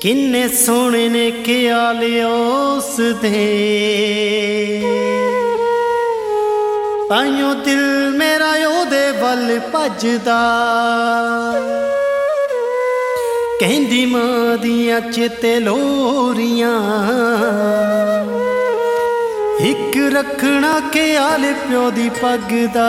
किन्ने सोहणे ने ख्याल उस दे, ताइयों दिल मेरा ओदे वल भजदा। कहंदी मां दियां चेते लोरियां, इक रखना ख्याल प्यो दी पग दा।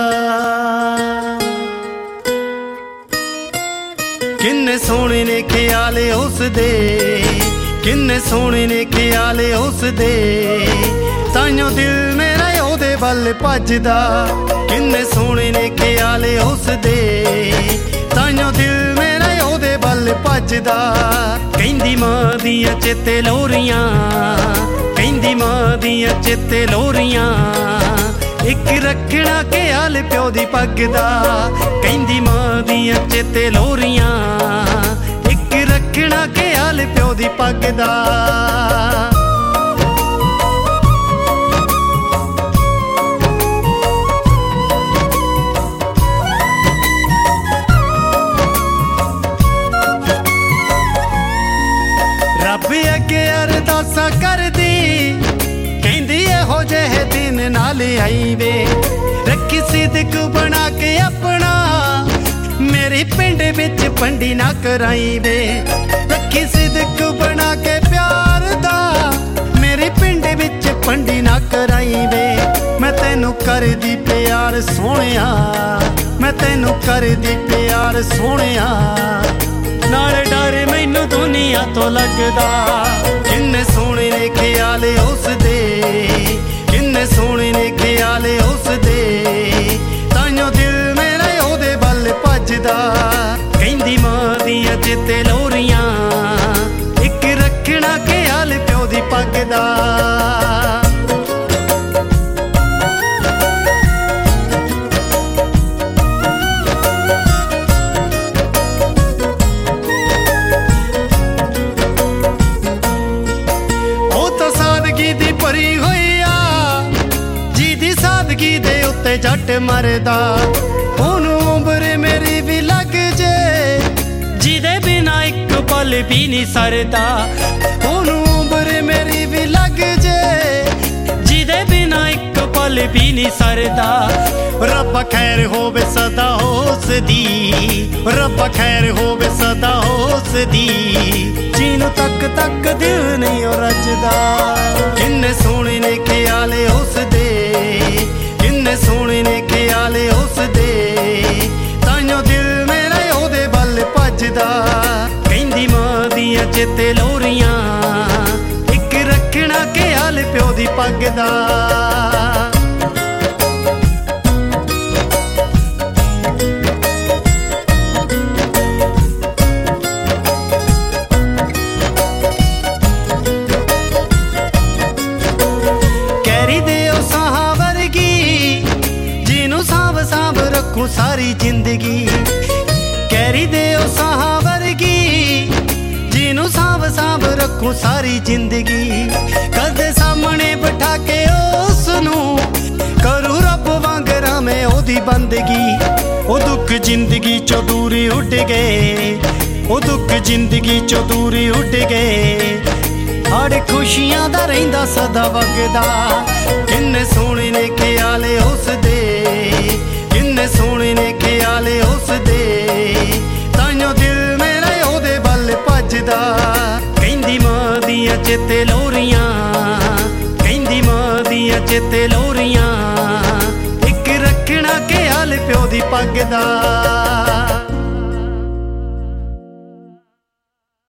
किन्ने सोहणे ने ख्याल उस दे, किन्ने सोहणे ने ख्याल उस दे, ताइयों दिल मेरा ओदे वल भजदा। किन्ने सोहणे ने ख्याल उस दे, ताइयों दिल मेरा ओदे वल भजदा। कहंदी मां दियां चेते लोरियां, कहंदी मां दियां चेते लोरियां, इक रखना ख्याल प्यो दी पग दा। कहंदी मां दियां चेते लोरियां, इक रखना ख्याल प्यो दी पग दा। रब अगे अरदासा करदी, कहंदी इहो जेहे दिन नाल आई वे। रखी सिदक बना के अपना, मेरी पिंड विच पंडी ना कराई वे। रखी सिदक बना के प्यार दा, मेरी पिंड विच पंडी ना कराई वे। मैं तैनू कर दी प्यार सोहणिया, मैं तैनू कर दी प्यार सोहणिया, नाल डर मैनू दुनिया तो लगदा। किन्ने सोहणे ने ख्याल उस दे, किन्ने सोहणे ने ख्याल उस दे, ताइयों दिल मेरा ओदे वल भजदा। कहंदी मां दियां चेते लोरियां, इक रखना ख्याल प्यो दी पग दा। भरी होई आ जी दी सादगी दे उत्ते जट मरदा। ओनू उम्र मेरी भी लग जे, जिदे बिना एक पल भी नहीं सरदा। ओनू उम्र मेरी भी लग जे, जिदे बिना एक पल भी नहीं सरदा। रब खैर होवे सदा होस दी, रब खैर होवे सदा होस दी, जीनू तक तक दिल नहीं रजदा। किन्ने सोहणे ने ख्याल उस दे, किन्ने सोहणे ने ख्याल उस दे, ताइयों दिल मेरा ओदे वल भजदा। कहंदी मां दियां चेते लोरियां, इक रखना ख्याल प्यो दी पग दा। रखूं सारी जिंदगी, कैरी दे ओ साहा वर्गी, जीनू सांभ सांभ रखूं सारी जिंदगी। कदे सामने बिठा के उसनू करूं रब वांगरा मैं ओदी बंदगी। ओ दुख जिंदगी चो दूरी उड़ गए, ओ दुख जिंदगी चो दूरी उड़ गए, हर खुशियां दा रहिंदा सदा वगदा। किन्ने सोहणे ने ख्याल उस दे, किन्ने सोहणे ने ख्याल उस दे, ताइयों दिल मेरा ओदे वल भजदा। कहंदी मां दियां चेते लोरियां, कहंदी मां दियां चेते लोरियां, इक रखना ख्याल प्यो दी पग दा।